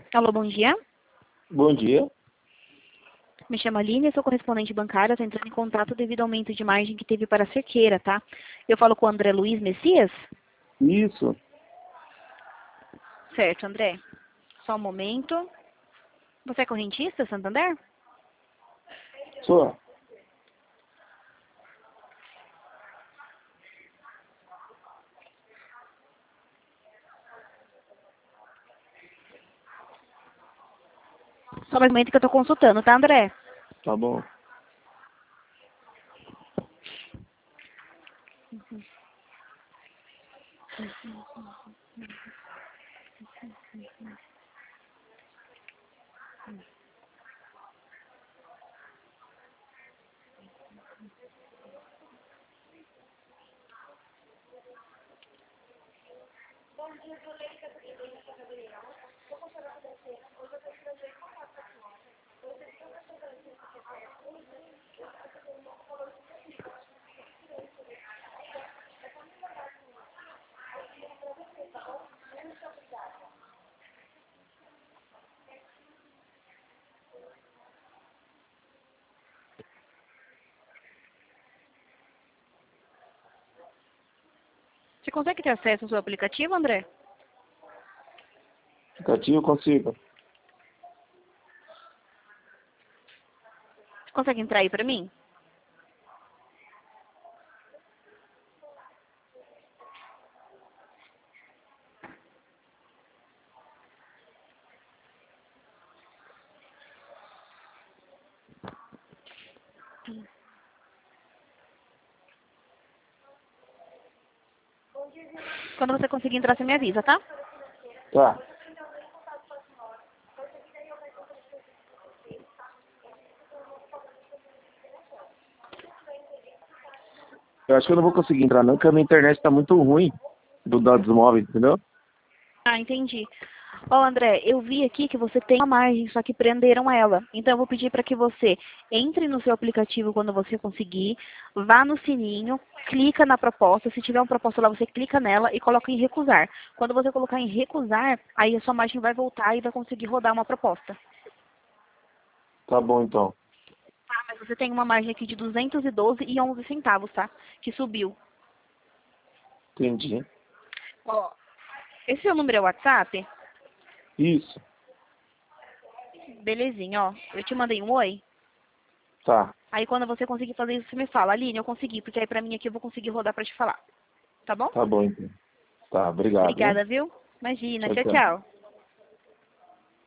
Alô, bom dia. Bom dia. Me chamo Aline, sou correspondente bancária, estou entrando em contato devido ao aumento de margem que teve para a Cerqueira, tá? Eu falo com o André Luiz Messias? Isso. Certo, André. Só um momento. Você é correntista, Santander? Sou. Só mais um momento que eu estou consultando, tá, André? Tá bom. Você consegue ter acesso ao seu aplicativo, André? Aplicativo eu consigo. Você consegue entrar aí para mim? Quando você conseguir entrar, você me avisa, tá? Tá. Eu acho que eu não vou conseguir entrar não, porque a minha internet tá muito ruim do dados móveis, entendeu? Ah, entendi. Ó, André, eu vi aqui que você tem uma margem, só que prenderam ela. Então, eu vou pedir para que você entre no seu aplicativo quando você conseguir, vá no sininho, clica na proposta. Se tiver uma proposta lá, você clica nela e coloca em recusar. Quando você colocar em recusar, aí a sua margem vai voltar e vai conseguir rodar uma proposta. Tá bom, então. Ah, mas você tem uma margem aqui de 212,11 centavos, tá? Que subiu. Entendi. Ó, esse seu número é o WhatsApp? Isso. Belezinha, ó. Eu te mandei um oi. Tá. Aí quando você conseguir fazer isso, você me fala, Aline, eu consegui, porque aí pra mim aqui eu vou conseguir rodar pra te falar. Tá bom? Tá bom, então. Tá, obrigado, hein? Obrigada, viu? Imagina. Tchau, Tchau, tchau. tchau.